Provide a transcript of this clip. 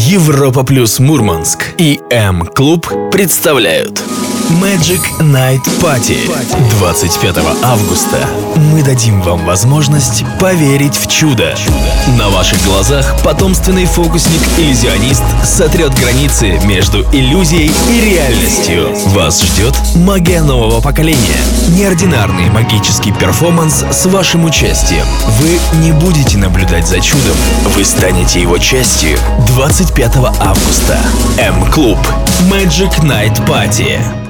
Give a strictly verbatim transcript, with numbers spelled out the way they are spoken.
Европа Плюс Мурманск и М-клуб представляют Magic Night Party. двадцать пятого августа мы дадим вам возможность поверить в чудо. На ваших глазах потомственный фокусник-иллюзионист сотрет границы между иллюзией и реальностью. Вас ждет магия нового поколения. Неординарный магический перформанс с вашим участием. Вы не будете наблюдать за чудом, вы станете его частью. двадцать пятого августа. М-клуб. Magic Night Party.